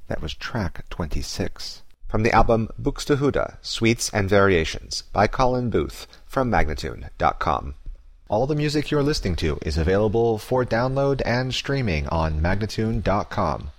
That was track 26. From the album Buxtehude, Suites and Variations by Colin Booth from Magnatune.com. All the music you're listening to is available for download and streaming on Magnatune.com.